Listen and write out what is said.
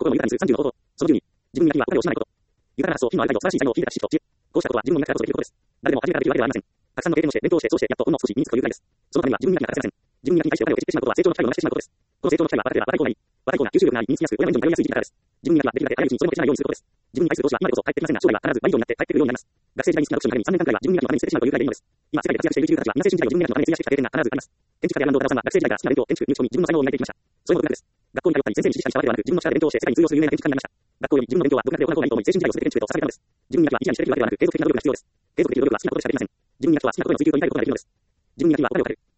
心を豊かにする30の方法。その12、自分磨きはお金を惜しまないこと。豊かな発想、品のある態度、素晴らしい才能を聞いてからシフト中。こうしたことは自分の磨きからこそできることです。誰でも初めからできるわけではありません。たくさんの経験をして、勉強をして、そうして、やっと本能を少し身につくというくらいです。そのためには自分磨きが欠かせません。自分磨きに対してお金をケチってしまうことは成長の機会をなくしてしまうことです。この成長の機会は若手では若い方がいい。若い方が吸収力があり、身につきやすく、親の援助に頼りやすい時期だからです。自分磨きはできるだけ早いうちにそれも消しないようにすることです。自分に対する投資は今でこそ帰ってきませんが、将来は必ず倍以上になって帰ってくるようになります。学生時代に好きな読書のために3年間くらいは自分磨きのために捨ててしまうというくらいでいいのです。今、世界で活躍している一流家たちは、皆精神時代を自分磨きのために費やしてきた経験が必ずあります。建築家である安藤忠雄さんは学生時代から好きな勉強、建築に打ち込み、自分の才能を磨いていきました。それも独学です。学校に通ったり、先生に指示したりしたわけではなく、自分の力で勉強をして世界に通用する有名な建築家になりました。学校より自分の勉強は独学で行う方がいいと思い、精神時代を全て建築へと捧げたのです。自分磨きは一夜にしてできるわけではなく、継続的な努力が必要です。継続的な努力は好きなことでしかできません。自分磨きは好きなことへの追求と言いたいことができるのです。自分磨きはお金をかける。